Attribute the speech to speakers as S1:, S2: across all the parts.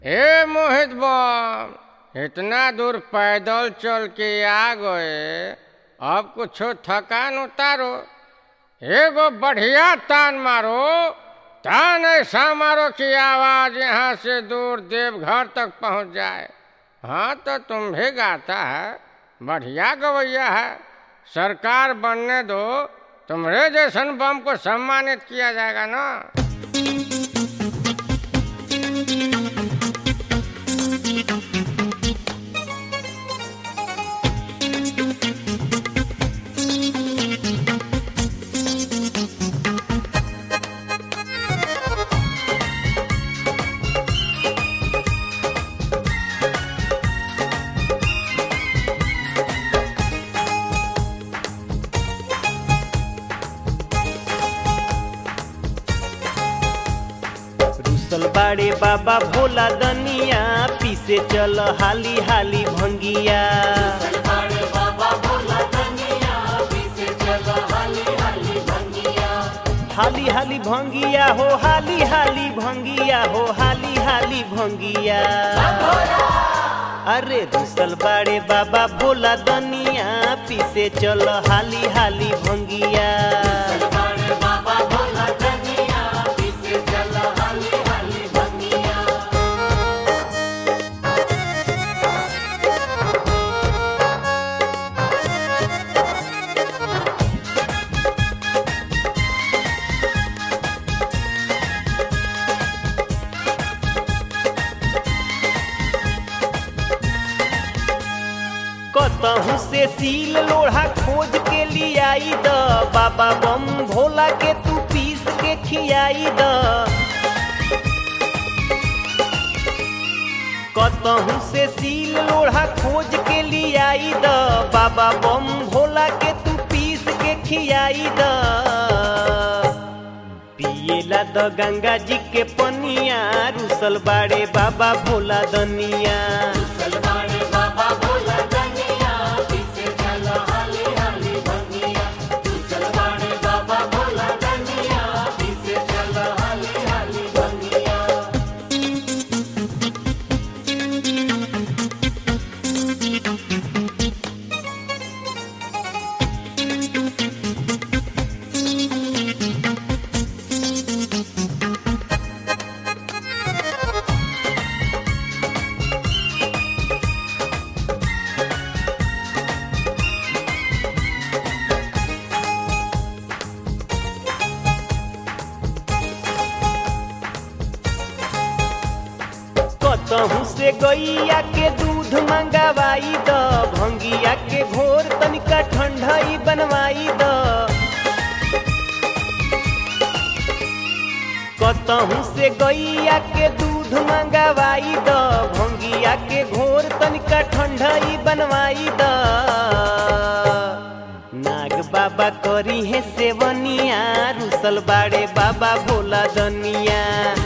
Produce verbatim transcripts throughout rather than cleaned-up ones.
S1: ए मोहित बम, इतना दूर पैदल चल के आ गए, अब कुछ थकान उतारो। एगो बढ़िया तान मारो, तान ऐसा मारो कि आवाज यहाँ से दूर देवघर तक पहुँच जाए। हाँ तो तुम भी गाता है, बढ़िया गवैया है। सरकार बनने दो, तुम्हारे जैसन बम को सम्मानित किया जाएगा ना।
S2: बाड़े बाबा भोला दनिया, पीसे चल हाली हाली भंगिया। हाली हाली भंगिया हो, हाली हाली भंगिया हो, हाली हाली भंगिया। अरे रुसल बाड़े बाबा भोला दनिया, पीसे चल हाली हाली भंगिया। कतहू से सील लोढ़ा खोज के लियाई द, बाबा बम भोला के तू पीस के खियाई द। कतहू से सील लोढ़ा खोज के लियाई द, बाबा बम भोला के तू पीस के खियाई द। पिएला द गंगा जी के पनिया, रुसल बाड़े बाबा भोला दनिया। कतहू से गैया के दूध मंगवाई द, भंगिया के घोर तनिका ठंडाई बनवाई द। कतहू से गैया के दूध मंगवाई द, भंगिया के घोर तनिका ठंडाई बनवाई द। नाग बाबा करी है सेवनिया, रुसल बाड़े बाबा भोला दनिया।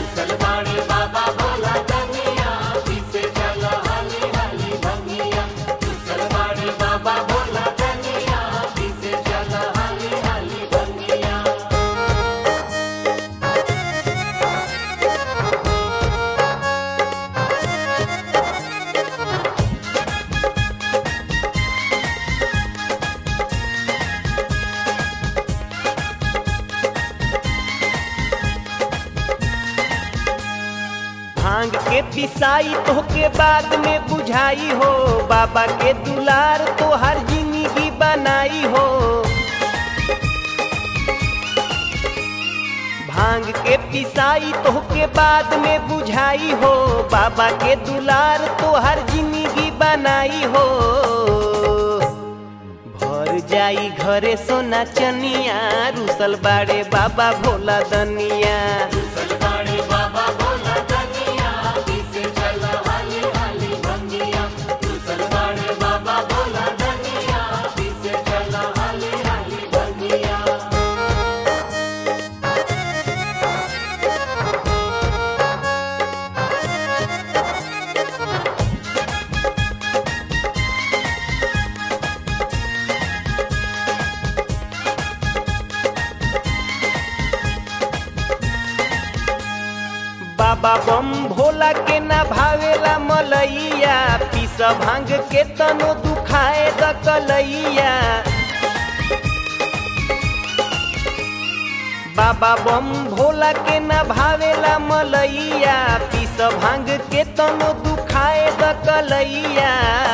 S2: भांग के पिसाई तो के बाद में बुझाई हो, बाबा के दुलार तो हर जिंदगी बनाई हो। भांग के पिसाई तो के बाद में बुझाई हो, बाबा के दुलार तो हर जिंदगी बनाई हो। भर जाई घरे सोना चनिया, रुसल बाड़े बाबा भोला दनिया। भावेला मलैया पीस भांग के तनो दुखाए द कलैया बाबा बम भोला के न भावेला मलैया पीस भांग के तनो दुखाए द कलैया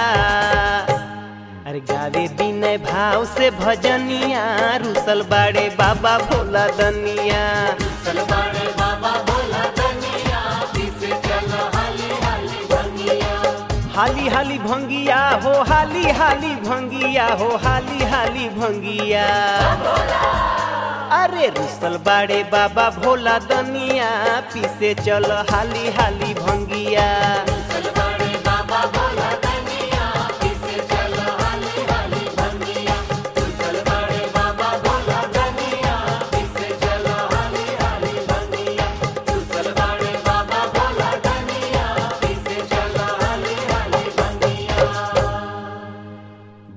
S2: अरे गावे बिनय भाव से भजनिया रुसल बाड़े बाबा भोला दनिया रुसल बाड़े बाबा भोला दनिया पीछे चलो हाली हाली भंगिया हाली हाली भंगिया हो हाली हाली भंगिया हो हाली हाली भंगिया अरे रुसल बाड़े बाबा भोला दनिया पीछे चलो हाली हाली भंगिया